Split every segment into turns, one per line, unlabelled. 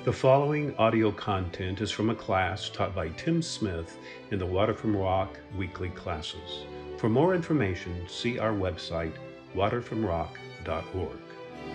The following audio content is from a class taught by Tim Smith in the Water from Rock weekly classes. For more information, see our website, waterfromrock.org.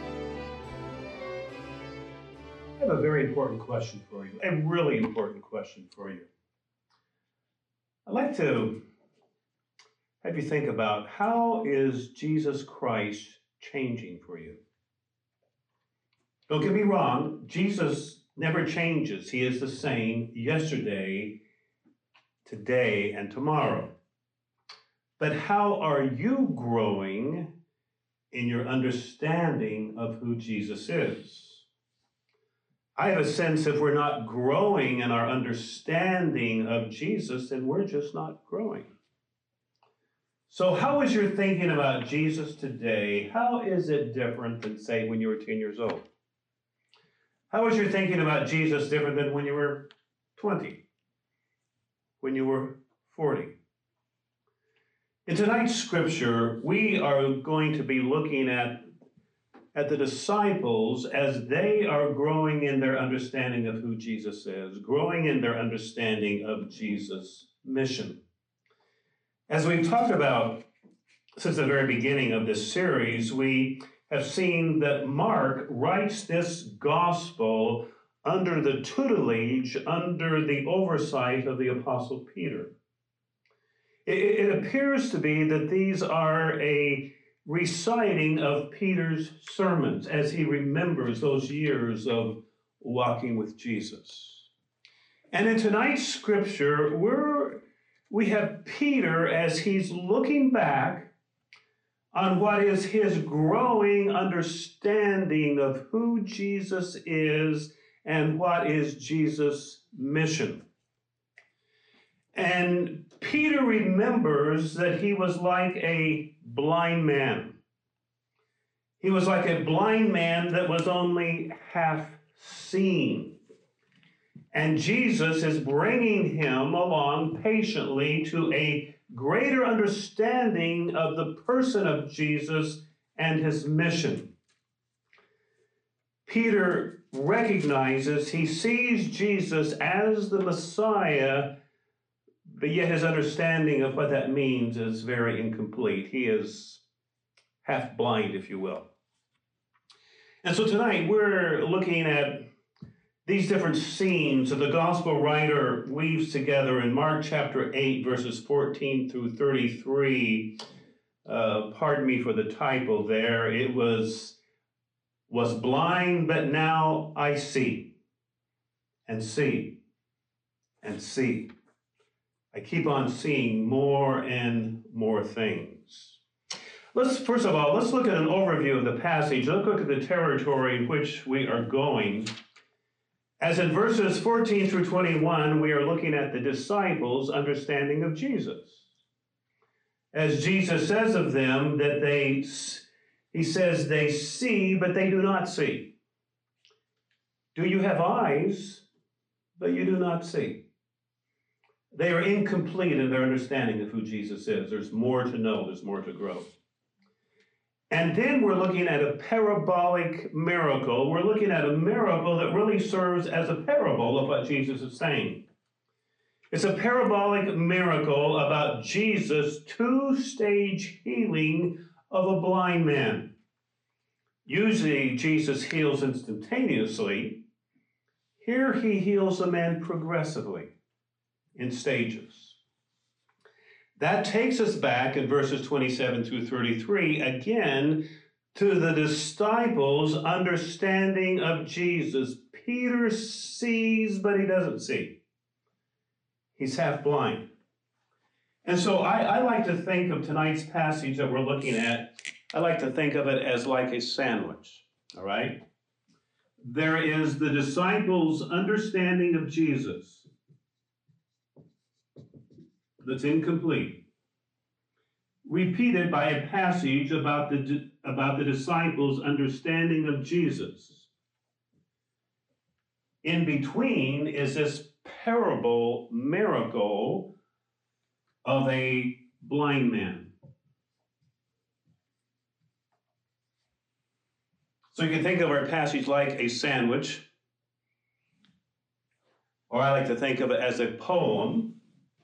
I have a very important question for you, a really important question for you. I'd like to have you think about, how is Jesus Christ changing for you? Don't get me wrong, Jesus never changes. He is the same yesterday, today, and tomorrow. But how are you growing in your understanding of who Jesus is? I have a sense if we're not growing in our understanding of Jesus, then we're just not growing. So how is your thinking about Jesus today? How is it different than, say, when you were 10 years old? How is your thinking about Jesus different than when you were 20? When you were 40? In tonight's scripture, we are going to be looking at the disciples as they are growing in their understanding of who Jesus is, growing in their understanding of Jesus' mission. As we've talked about since the very beginning of this series, we have seen that Mark writes this gospel under the tutelage, under the oversight of the Apostle Peter. It appears to be that these are a reciting of Peter's sermons as he remembers those years of walking with Jesus. And in tonight's scripture, we have Peter as he's looking back on what is his growing understanding of who Jesus is and what is Jesus' mission. And Peter remembers that he was like a blind man. He was like a blind man that was only half seen. And Jesus is bringing him along patiently to a greater understanding of the person of Jesus and his mission. Peter recognizes, he sees Jesus as the Messiah, but yet his understanding of what that means is very incomplete. He is half blind, if you will. And so tonight we're looking at these different scenes that the gospel writer weaves together in Mark chapter 8, verses 14 through 33. Pardon me for the typo there. It was blind, but now I see, and see, and see. I keep on seeing more and more things. First of all, let's look at an overview of the passage. Let's look at the territory in which we are going. As in verses 14 through 21, we are looking at the disciples' understanding of Jesus. As Jesus says of them that he says they see, but they do not see. Do you have eyes, but you do not see? They are incomplete in their understanding of who Jesus is. There's more to know, there's more to grow. And then we're looking at a parabolic miracle. We're looking at a miracle that really serves as a parable of what Jesus is saying. It's a parabolic miracle about Jesus' two-stage healing of a blind man. Usually Jesus heals instantaneously. Here he heals a man progressively in stages. That takes us back in verses 27 through 33, again, to the disciples' understanding of Jesus. Peter sees, but he doesn't see. He's half blind. And so I like to think of tonight's passage that we're looking at, I like to think of it as like a sandwich, all right? There is the disciples' understanding of Jesus that's incomplete, repeated by a passage about the disciples' understanding of Jesus. In between is this parable miracle of a blind man. So you can think of our passage like a sandwich. or I like to think of it as a poem,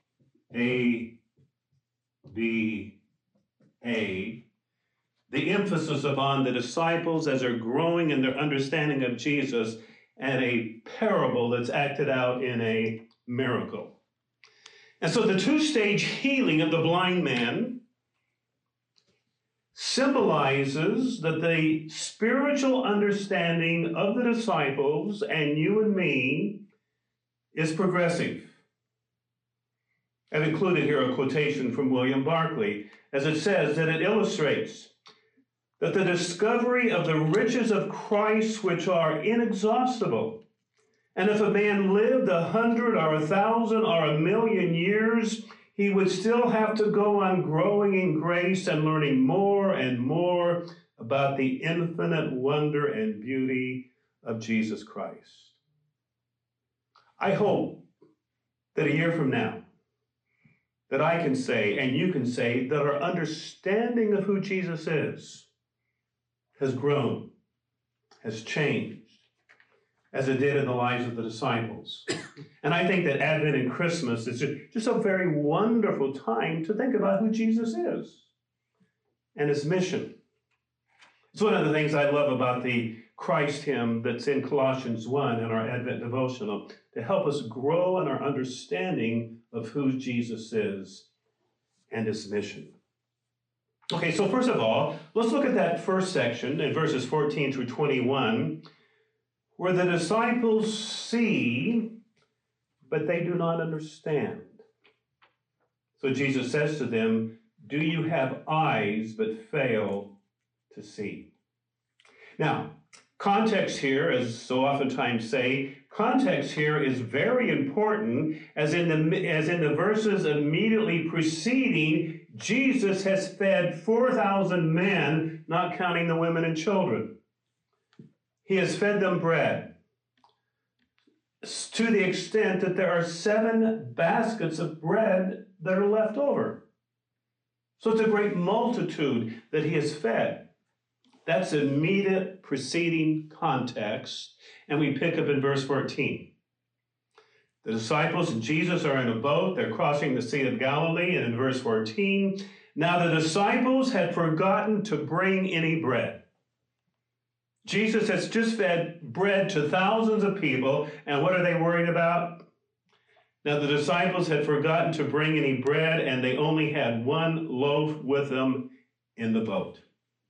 A-B-A, the emphasis upon the disciples as they're growing in their understanding of Jesus, and a parable that's acted out in a miracle. And so the two-stage healing of the blind man symbolizes that the spiritual understanding of the disciples and you and me is progressive. I've included here a quotation from William Barclay, as it says that it illustrates that the discovery of the riches of Christ, which are inexhaustible, and if a man lived 100 or 1,000 or 1,000,000 years, he would still have to go on growing in grace and learning more and more about the infinite wonder and beauty of Jesus Christ. I hope that a year from now, that I can say, and you can say, that our understanding of who Jesus is has grown, has changed, as it did in the lives of the disciples. And I think that Advent and Christmas is just a very wonderful time to think about who Jesus is and his mission. It's one of the things I love about the Christ hymn that's in Colossians 1 in our Advent devotional, to help us grow in our understanding of who Jesus is and his mission. Okay, so first of all, let's look at that first section in verses 14 through 21, where the disciples see, but they do not understand. So Jesus says to them, "Do you have eyes but fail to see?" Now, context here, as so oftentimes say, context here is very important, as in the verses immediately preceding, Jesus has fed 4,000 men, not counting the women and children. He has fed them bread to the extent that there are 7 baskets of bread that are left over. So it's a great multitude that he has fed. That's immediate preceding context, and we pick up in verse 14. The disciples and Jesus are in a boat. They're crossing the Sea of Galilee, and in verse 14, now the disciples had forgotten to bring any bread. Jesus has just fed bread to thousands of people, and what are they worried about? Now the disciples had forgotten to bring any bread, and they only had 1 loaf with them in the boat.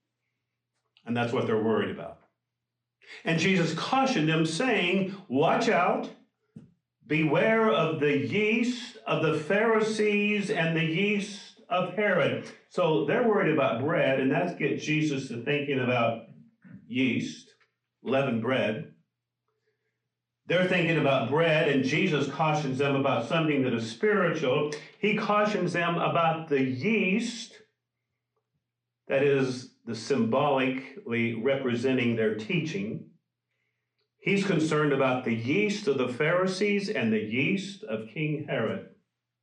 And that's what they're worried about. And Jesus cautioned them, saying, "Watch out, beware of the yeast of the Pharisees and the yeast of Herod." So they're worried about bread, and that gets Jesus to thinking about yeast, leavened bread. They're thinking about bread, and Jesus cautions them about something that is spiritual. He cautions them about the yeast, that is the symbolically representing their teaching. He's concerned about the yeast of the Pharisees and the yeast of King Herod.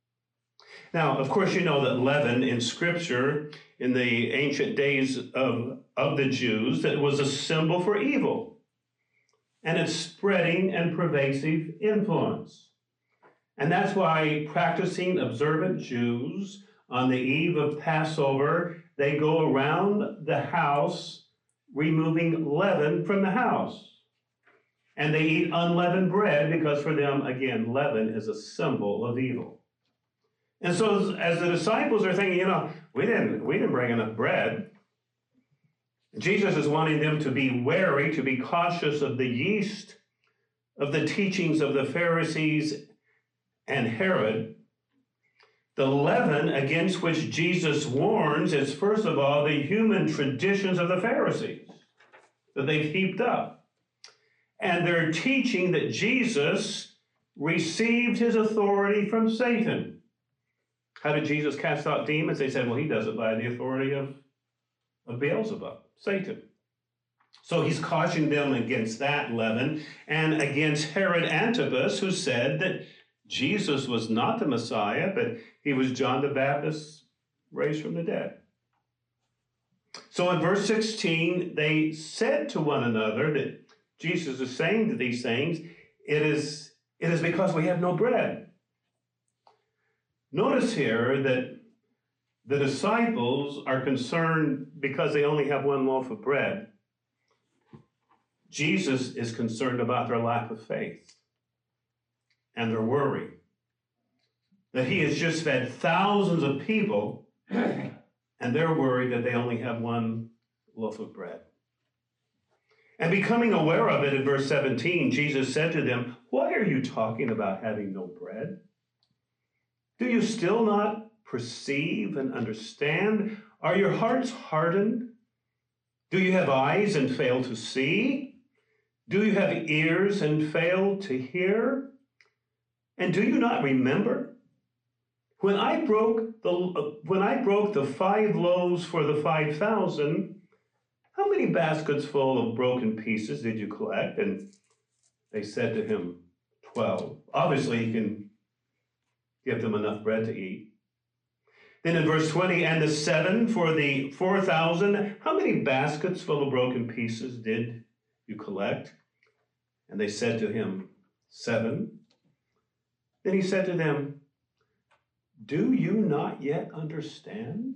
Now, of course, you know that leaven in Scripture, in the ancient days of the Jews, that it was a symbol for evil and its spreading and pervasive influence. And that's why practicing observant Jews on the eve of Passover, they go around the house removing leaven from the house. And they eat unleavened bread because for them, again, leaven is a symbol of evil. And so as the disciples are thinking, we didn't bring enough bread, Jesus is wanting them to be wary, to be cautious of the yeast of the teachings of the Pharisees and Herod. The leaven against which Jesus warns is, first of all, the human traditions of the Pharisees that they've heaped up. And they're teaching that Jesus received his authority from Satan. How did Jesus cast out demons? They said, well, he does it by the authority of Beelzebub, Satan. So he's cautioning them against that leaven and against Herod Antipas, who said that Jesus was not the Messiah, but he was John the Baptist raised from the dead. So in verse 16, they said to one another that Jesus is saying to these things, it is It is because we have no bread. Notice here that the disciples are concerned because they only have one loaf of bread. Jesus is concerned about their lack of faith and their worry. That he has just fed thousands of people, and they're worried that they only have one loaf of bread. And becoming aware of it in verse 17, Jesus said to them, "Why are you talking about having no bread? Do you still not perceive and understand? Are your hearts hardened? Do you have eyes and fail to see? Do you have ears and fail to hear? And do you not remember? When I broke the 5 loaves for the 5,000, how many baskets full of broken pieces did you collect?" And they said to him, 12. Obviously, he can give them enough bread to eat. Then in verse 20, "And the 7 for the 4,000, how many baskets full of broken pieces did you collect?" And they said to him, 7. Then he said to them, "Do you not yet understand?"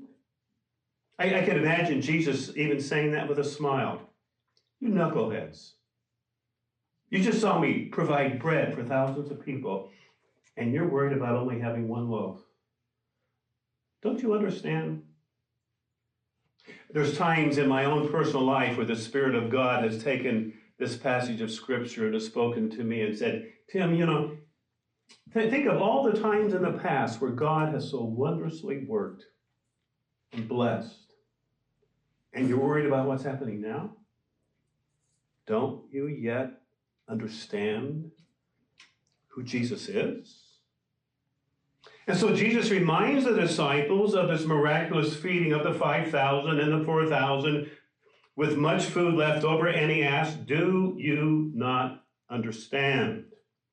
I can imagine Jesus even saying that with a smile. "You knuckleheads. You just saw me provide bread for thousands of people, and you're worried about only having one loaf. Don't you understand?" There's times in my own personal life where the Spirit of God has taken this passage of Scripture and has spoken to me and said, "Tim, think of all the times in the past where God has so wondrously worked and blessed, and you're worried about what's happening now? Don't you yet understand who Jesus is?" And so Jesus reminds the disciples of this miraculous feeding of the 5,000 and the 4,000 with much food left over, and he asks, "Do you not understand?"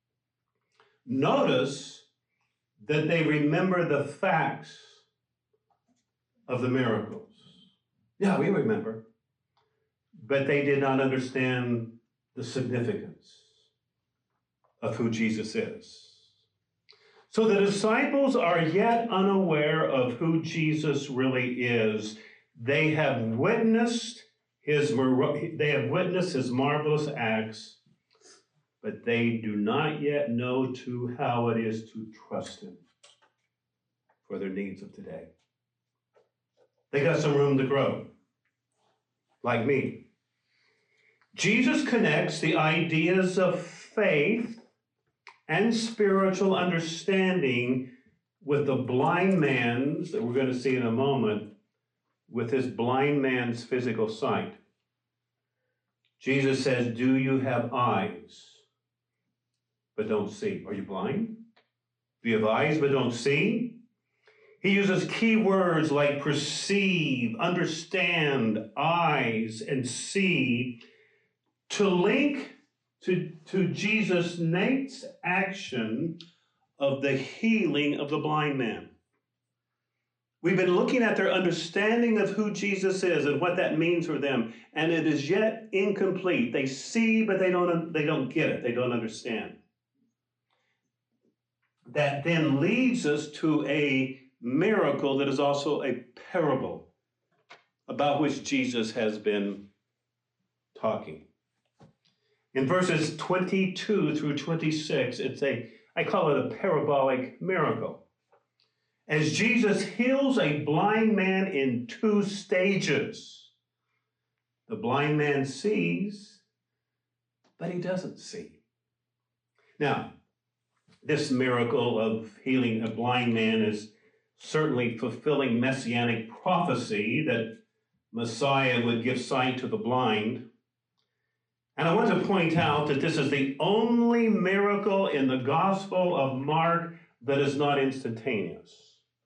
Notice that they remember the facts of the miracles. Yeah, we remember. But they did not understand the significance of who Jesus is. So the disciples are yet unaware of who Jesus really is. They have witnessed his marvelous acts, but they do not yet know how it is to trust him for their needs of today. They got some room to grow, like me. Jesus connects the ideas of faith and spiritual understanding with the blind man's, that we're going to see in a moment, with his blind man's physical sight. Jesus says, "Do you have eyes but don't see?" Are you blind? Do you have eyes but don't see? He uses key words like perceive, understand, eyes, and see to link to Jesus' next action of the healing of the blind man. We've been looking at their understanding of who Jesus is and what that means for them, and it is yet incomplete. They see, but they don't get it. They don't understand. That then leads us to a miracle that is also a parable about which Jesus has been talking. In verses 22 through 26, I call it a parabolic miracle. As Jesus heals a blind man in 2 stages. The blind man sees, but he doesn't see. Now, this miracle of healing a blind man is certainly fulfilling messianic prophecy that Messiah would give sight to the blind. And I want to point out that this is the only miracle in the Gospel of Mark that is not instantaneous.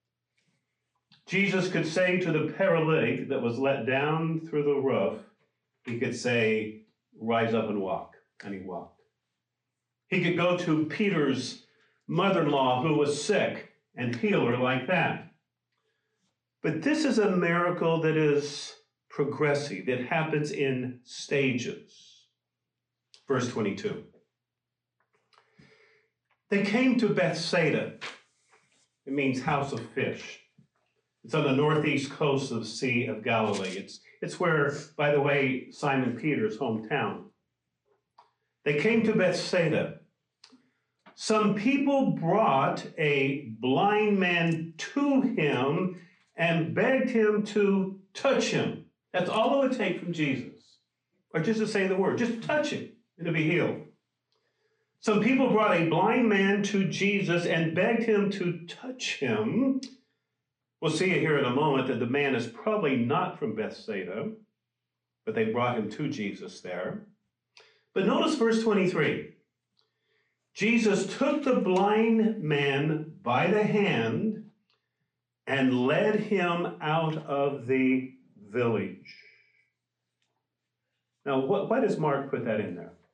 Jesus could say to the paralytic that was let down through the roof, he could say, "Rise up and walk," and he walked. He could go to Peter's mother-in-law who was sick and heal her like that. But this is a miracle that is progressive. It happens in stages. Verse 22. They came to Bethsaida. It means house of fish. It's on the northeast coast of the Sea of Galilee. It's where, by the way, Simon Peter's hometown. They came to Bethsaida. Some people brought a blind man to him and begged him to touch him. That's all it would take from Jesus. Or just to say the word, just touch him and to be healed. Some people brought a blind man to Jesus and begged him to touch him. We'll see here in a moment that the man is probably not from Bethsaida, but they brought him to Jesus there. But notice verse 23. Jesus took the blind man by the hand and led him out of the village. Now, why does Mark put that in there?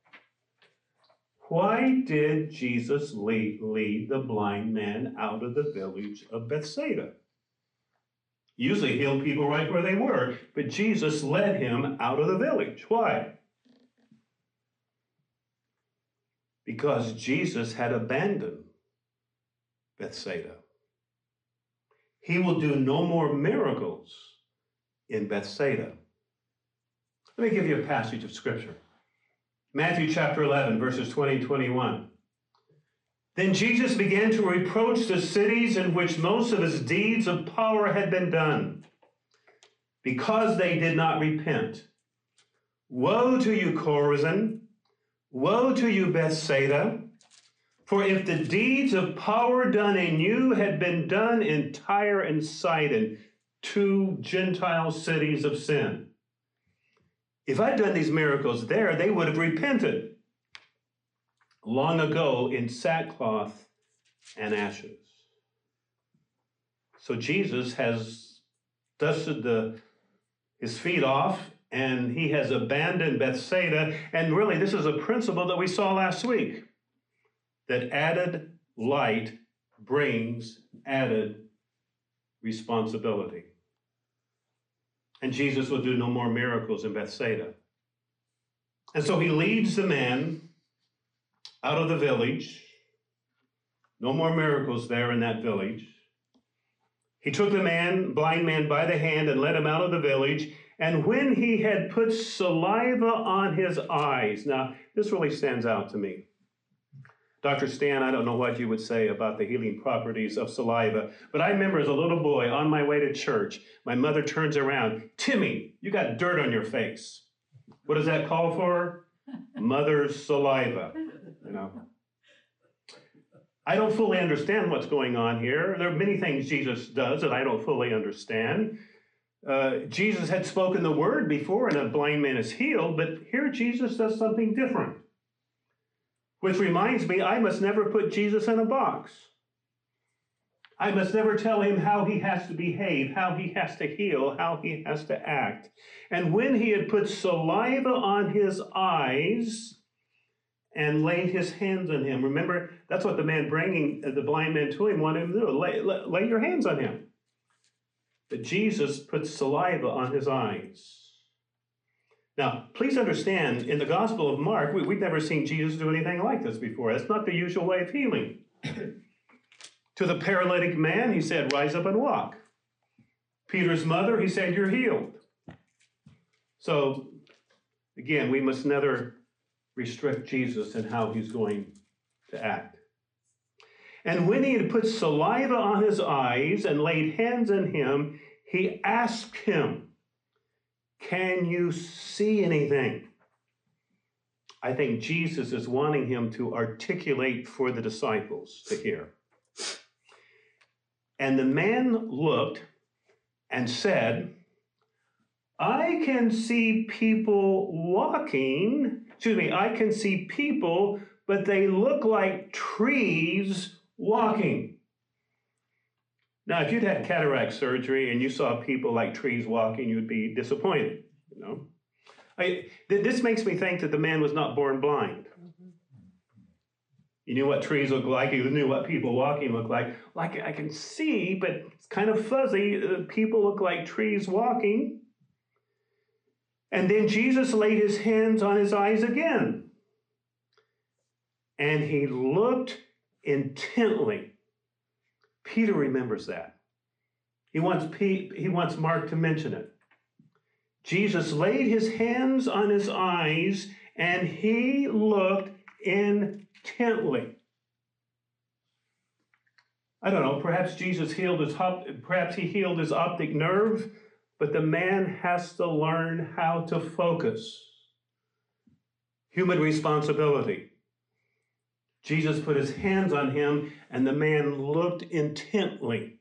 Why did Jesus lead the blind man out of the village of Bethsaida? Usually healed people right where they were, but Jesus led him out of the village. Why? Because Jesus had abandoned Bethsaida. He will do no more miracles in Bethsaida. Let me give you a passage of Scripture. Matthew chapter 11, verses 20 and 21. Then Jesus began to reproach the cities in which most of his deeds of power had been done, because they did not repent. Woe to you, Chorazin! Woe to you, Bethsaida! For if the deeds of power done in you had been done in Tyre and Sidon, two Gentile cities of sin, if I'd done these miracles there, they would have repented long ago in sackcloth and ashes. So Jesus has dusted his feet off, and he has abandoned Bethsaida. And really, this is a principle that we saw last week, that added light brings added responsibility. And Jesus will do no more miracles in Bethsaida. And so he leads the man out of the village. No more miracles there in that village. He took the blind man by the hand and led him out of the village. And when he had put saliva on his eyes, now this really stands out to me. Dr. Stan, I don't know what you would say about the healing properties of saliva, but I remember as a little boy on my way to church, my mother turns around, Timmy, you got dirt on your face. What does that call for? Mother's saliva, you know. I don't fully understand what's going on here. There are many things Jesus does that I don't fully understand. Jesus had spoken the word before and a blind man is healed, but here Jesus does something different. Which reminds me, I must never put Jesus in a box. I must never tell him how he has to behave, how he has to heal, how he has to act. And when he had put saliva on his eyes and laid his hands on him, remember, that's what the man bringing the blind man to him wanted him to do. Lay your hands on him. But Jesus put saliva on his eyes. Now, please understand, in the Gospel of Mark, we've never seen Jesus do anything like this before. That's not the usual way of healing. To the paralytic man, he said, rise up and walk. Peter's mother, he said, you're healed. So, again, we must never restrict Jesus in how he's going to act. And when he had put saliva on his eyes and laid hands on him, he asked him, can you see anything? I think Jesus is wanting him to articulate for the disciples to hear. And the man looked and said, I can see people walking. I can see people, but they look like trees walking. Now, if you'd had cataract surgery and you saw people like trees walking, you'd be disappointed, you know. This makes me think that the man was not born blind. He knew what trees look like. He knew what people walking look like. Like I can see, but it's kind of fuzzy. People look like trees walking. And then Jesus laid his hands on his eyes again. And he looked intently. Peter remembers that. He wants Mark to mention it. Jesus laid his hands on his eyes and he looked intently. I don't know, perhaps Jesus healed perhaps he healed his optic nerve, but the man has to learn how to focus. Human responsibility. Jesus put his hands on him and the man looked intently.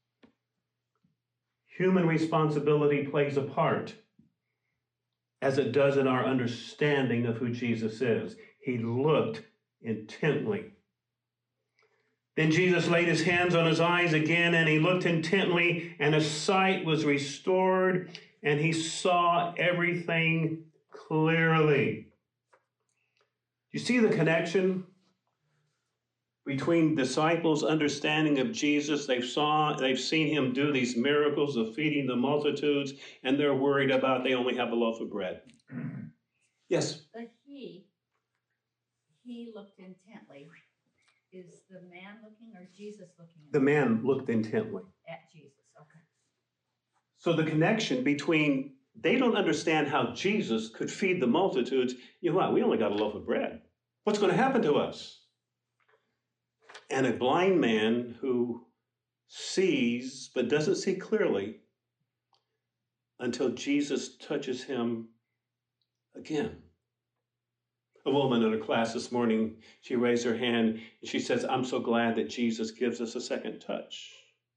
Human responsibility plays a part, as it does in our understanding of who Jesus is. He looked intently. Then Jesus laid his hands on his eyes again, and he looked intently, and his sight was restored, and he saw everything clearly. You see the connection between disciples' understanding of Jesus? They've seen him do these miracles of feeding the multitudes, and they're worried about they only have a loaf of bread. Yes?
But he looked intently. Is the man looking or Jesus looking?
The man looked intently.
At Jesus, okay.
So the connection between, they don't understand how Jesus could feed the multitudes. You know what? We only got a loaf of bread. What's going to happen to us? And a blind man who sees but doesn't see clearly until Jesus touches him again. A woman in a class this morning, she raised her hand and she says, I'm so glad that Jesus gives us a second touch.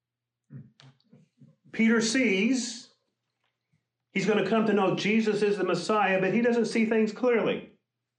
Peter sees, he's going to come to know Jesus is the Messiah, but he doesn't see things clearly.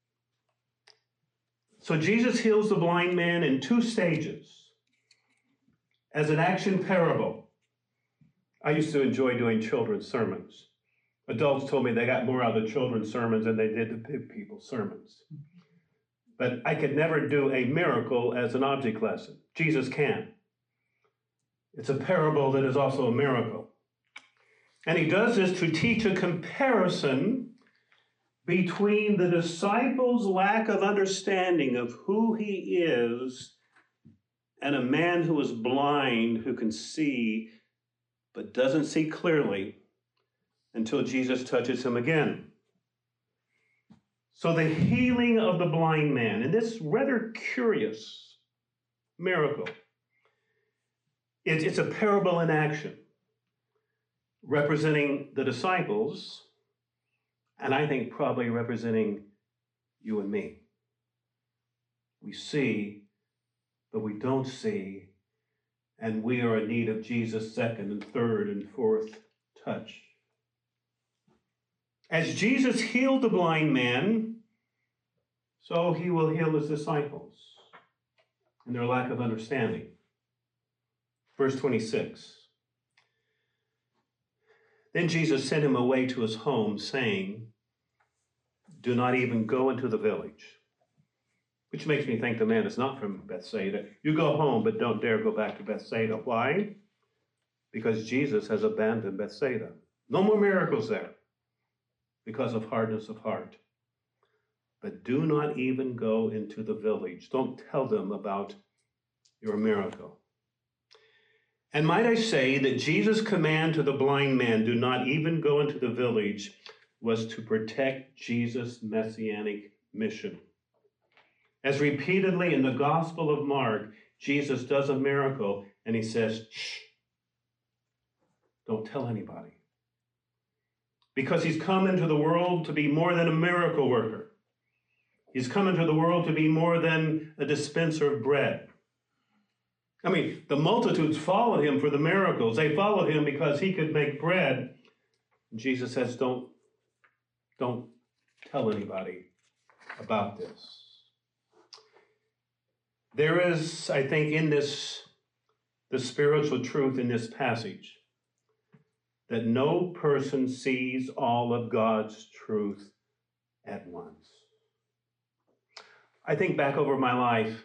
So Jesus heals the blind man in two stages as an action parable. I used to enjoy doing children's sermons. Adults told me they got more out of the children's sermons than they did the big people's sermons. But I could never do a miracle as an object lesson. Jesus can. It's a parable that is also a miracle. And he does this to teach a comparison between the disciples' lack of understanding of who he is and a man who is blind who can see but doesn't see clearly until Jesus touches him again. So the healing of the blind man, and this rather curious miracle, it's a parable in action, representing the disciples, and I think probably representing you and me. We see, but we don't see, and we are in need of Jesus' second and third and fourth touch. As Jesus healed the blind man, so he will heal his disciples in their lack of understanding. Verse 26. Then Jesus sent him away to his home, saying, do not even go into the village. Which makes me think the man is not from Bethsaida. You go home, but don't dare go back to Bethsaida. Why? Because Jesus has abandoned Bethsaida. No more miracles there because of hardness of heart. But do not even go into the village. Don't tell them about your miracle. And might I say that Jesus' command to the blind man, do not even go into the village, was to protect Jesus' messianic mission. As repeatedly in the Gospel of Mark, Jesus does a miracle and he says, shh, don't tell anybody. Because he's come into the world to be more than a miracle worker. He's come into the world to be more than a dispenser of bread. I mean, the multitudes followed him for the miracles. They followed him because he could make bread. Jesus says, don't tell anybody about this. There is, I think, in this, the spiritual truth in this passage, that no person sees all of God's truth at once. I think back over my life.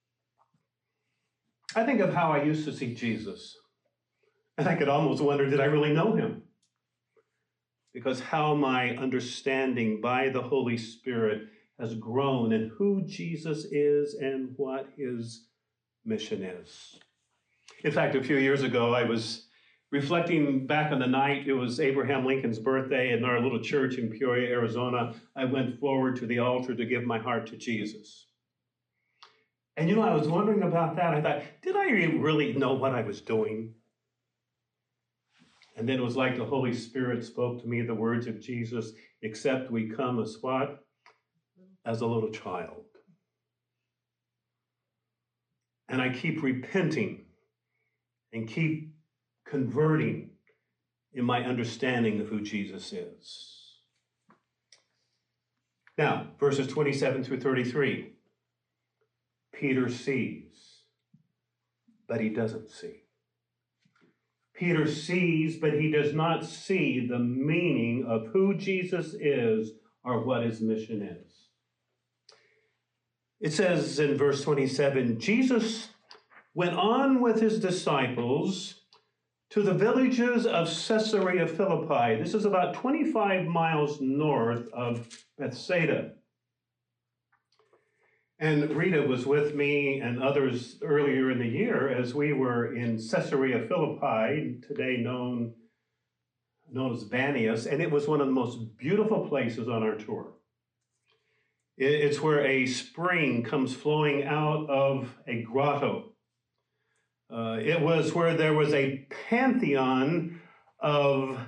I think of how I used to see Jesus. And I could almost wonder, did I really know him? Because how my understanding by the Holy Spirit has grown in who Jesus is and what his mission is. In fact, a few years ago, I was reflecting back on the night it was Abraham Lincoln's birthday in our little church in Peoria, Arizona. I went forward to the altar to give my heart to Jesus. And I was wondering about that. I thought, did I really know what I was doing? And then it was like the Holy Spirit spoke to me the words of Jesus, except we come as what? As a little child. And I keep repenting and keep converting in my understanding of who Jesus is. Now, verses 27 through 33. Peter sees, but he doesn't see. Peter sees, but he does not see the meaning of who Jesus is or what his mission is. It says in verse 27, Jesus went on with his disciples to the villages of Caesarea Philippi. This is about 25 miles north of Bethsaida. And Rita was with me and others earlier in the year as we were in Caesarea Philippi, today known as Banias, and it was one of the most beautiful places on our tour. It's where a spring comes flowing out of a grotto. It was where there was a pantheon of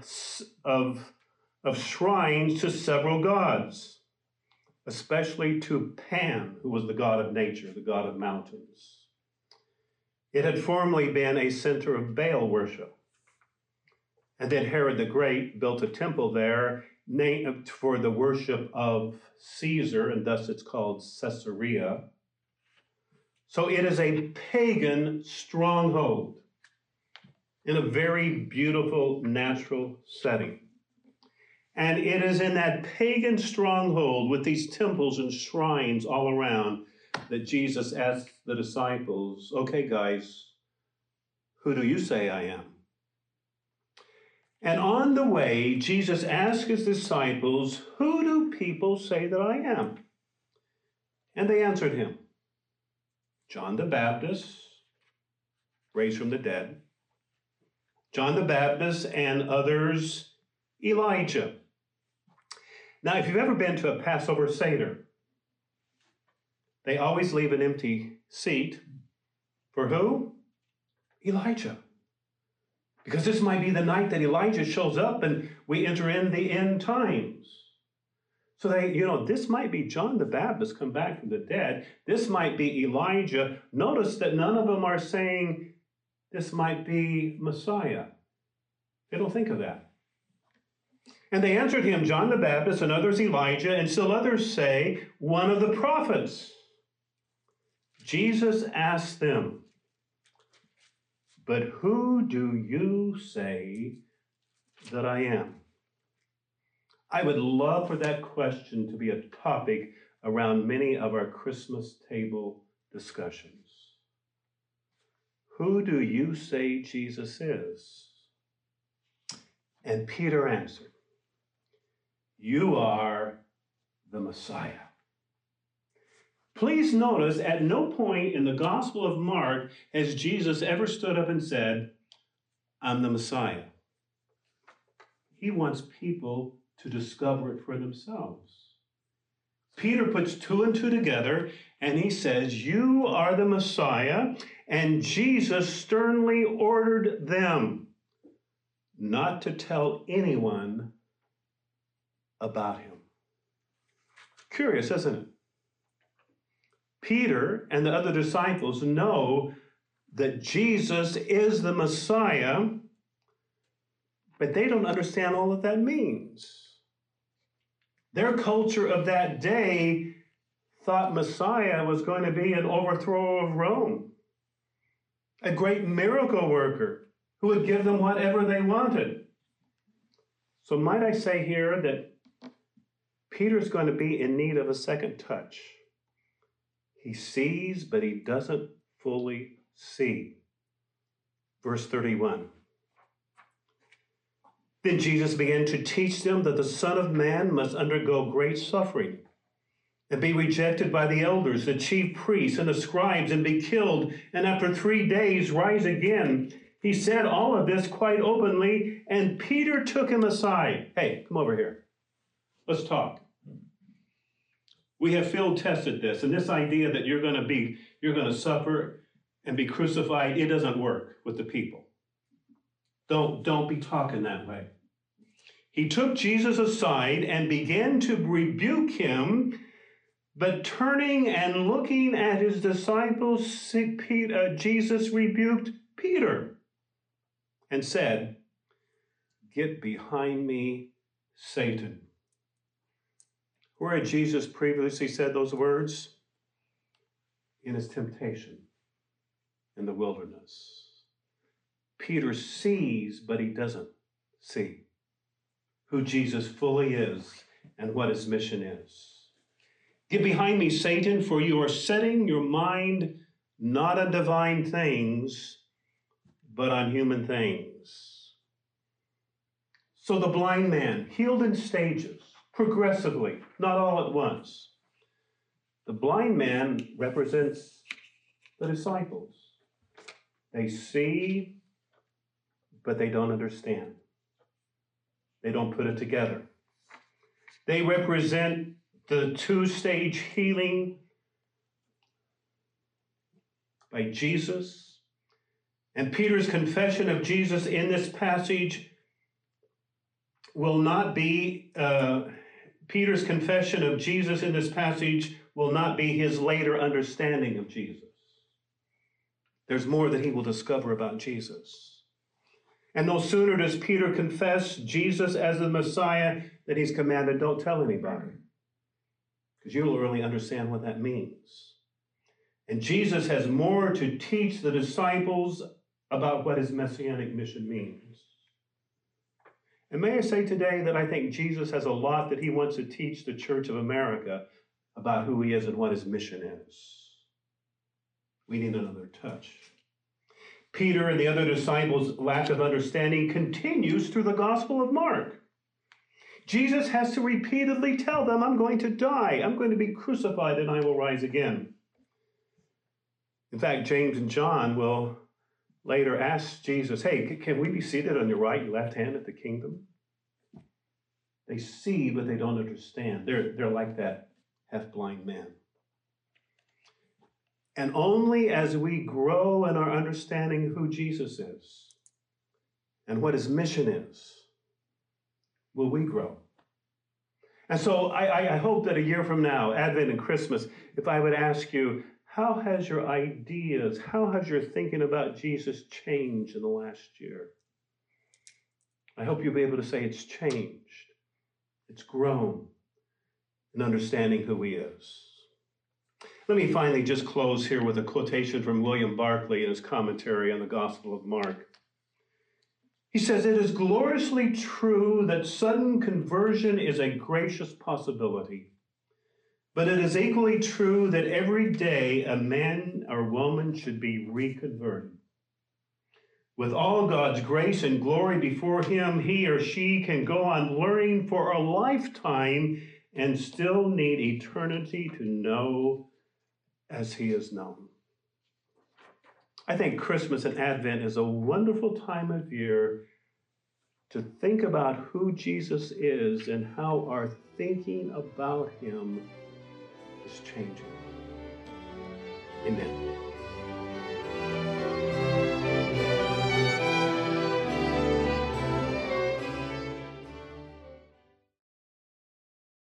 shrines to several gods, especially to Pan, who was the god of nature, the god of mountains. It had formerly been a center of Baal worship. And then Herod the Great built a temple there named for the worship of Caesar, and thus it's called Caesarea. So it is a pagan stronghold in a very beautiful natural setting. And it is in that pagan stronghold with these temples and shrines all around that Jesus asked the disciples, okay, guys, who do you say I am? And on the way, Jesus asked his disciples, who do people say that I am? And they answered him, John the Baptist, raised from the dead. John the Baptist and others, Elijah. Now, if you've ever been to a Passover Seder, they always leave an empty seat for who? Elijah. Because this might be the night that Elijah shows up and we enter in the end times. So this might be John the Baptist come back from the dead. This might be Elijah. Notice that none of them are saying this might be Messiah. They don't think of that. And they answered him, John the Baptist, and others Elijah, and still others say, one of the prophets. Jesus asked them, but who do you say that I am? I would love for that question to be a topic around many of our Christmas table discussions. Who do you say Jesus is? And Peter answered, you are the Messiah. Please notice at no point in the Gospel of Mark has Jesus ever stood up and said, I'm the Messiah. He wants people to discover it for themselves. Peter puts two and two together and he says, you are the Messiah, and Jesus sternly ordered them not to tell anyone about him. Curious, isn't it? Peter and the other disciples know that Jesus is the Messiah, but they don't understand all that that means. Their culture of that day thought Messiah was going to be an overthrow of Rome, a great miracle worker who would give them whatever they wanted. So might I say here that Peter's going to be in need of a second touch. He sees, but he doesn't fully see. Verse 31. Then Jesus began to teach them that the Son of Man must undergo great suffering and be rejected by the elders, the chief priests, and the scribes, and be killed, and after 3 days rise again. He said all of this quite openly, and Peter took him aside. Hey, come over here. Let's talk. We have field tested this, and this idea that you're going to suffer and be crucified, it doesn't work with the people. Don't be talking that way. He took Jesus aside and began to rebuke him, but turning and looking at his disciples, Jesus rebuked Peter and said, "Get behind me, Satan." Where had Jesus previously said those words? In his temptation in the wilderness. Peter sees, but he doesn't see who Jesus fully is and what his mission is. "Get behind me, Satan, for you are setting your mind not on divine things, but on human things." So the blind man, healed in stages, progressively, not all at once. The blind man represents the disciples. They see, but they don't understand. They don't put it together. They represent the 2-stage healing by Jesus. And Peter's confession of Jesus in this passage will not be, Peter's confession of Jesus in this passage will not be his later understanding of Jesus. There's more that he will discover about Jesus. And no sooner does Peter confess Jesus as the Messiah than he's commanded, don't tell anybody, because you'll really understand what that means. And Jesus has more to teach the disciples about what his messianic mission means. And may I say today that I think Jesus has a lot that he wants to teach the Church of America about who he is and what his mission is. We need another touch. Peter and the other disciples' lack of understanding continues through the Gospel of Mark. Jesus has to repeatedly tell them, "I'm going to die, I'm going to be crucified, and I will rise again." In fact, James and John will later ask Jesus, "Hey, can we be seated on your right and left hand at the kingdom?" They see, but they don't understand. They're like that half-blind man. And only as we grow in our understanding of who Jesus is and what his mission is, will we grow. And so I hope that a year from now, Advent and Christmas, if I would ask you, how has your ideas, how has your thinking about Jesus changed in the last year? I hope you'll be able to say it's changed. It's grown in understanding who he is. Let me finally just close here with a quotation from William Barclay in his commentary on the Gospel of Mark. He says, "It is gloriously true that sudden conversion is a gracious possibility, but it is equally true that every day a man or woman should be reconverted. With all God's grace and glory before him, he or she can go on learning for a lifetime and still need eternity to know as he is known." I think Christmas and Advent is a wonderful time of year to think about who Jesus is and how our thinking about him is changing. Amen.